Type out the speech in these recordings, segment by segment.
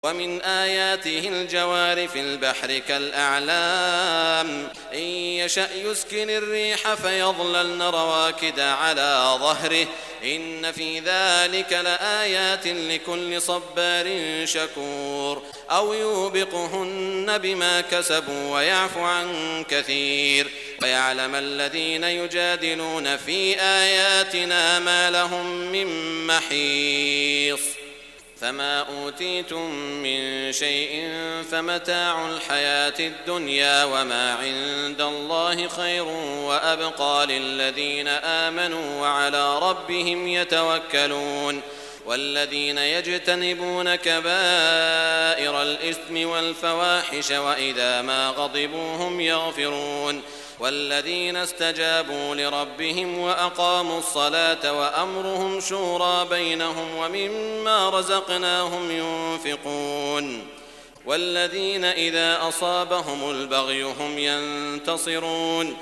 ومن آياته الجوار في البحر كالأعلام إن يشأ يسكن الريح فيظللن رواكد على ظهره إن في ذلك لآيات لكل صبار شكور أو يوبقهن بما كسبوا ويعفو عن كثير ويعلم الذين يجادلون في آياتنا ما لهم من محيص فما أوتيتم من شيء فمتاع الحياة الدنيا وما عند الله خير وأبقى للذين آمنوا وعلى ربهم يتوكلون والذين يجتنبون كبائر الإثم والفواحش وإذا ما غضبوا هم يغفرون والذين استجابوا لربهم وأقاموا الصلاة وأمرهم شورى بينهم ومما رزقناهم ينفقون والذين إذا أصابهم البغي هم ينتصرون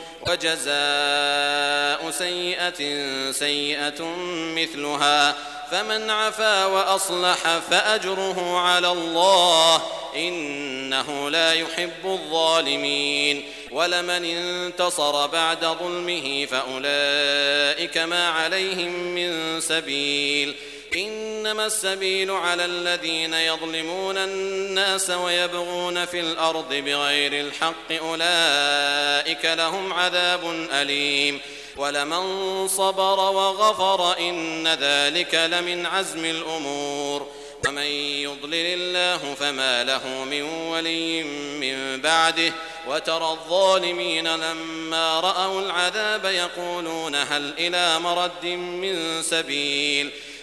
وجزاء سيئة سيئة مثلها فمن عفا وأصلح فأجره على الله إنه لا يحب الظالمين ولمن انتصر بعد ظلمه فأولئك ما عليهم من سبيل إنما السبيل على الذين يظلمون الناس ويبغون في الأرض بغير الحق أولئك لهم عذاب أليم ولمن صبر وغفر إن ذلك لمن عزم الأمور ومن يضلل الله فما له من ولي من بعده وترى الظالمين لما رأوا العذاب يقولون هل إلى مرد من سبيل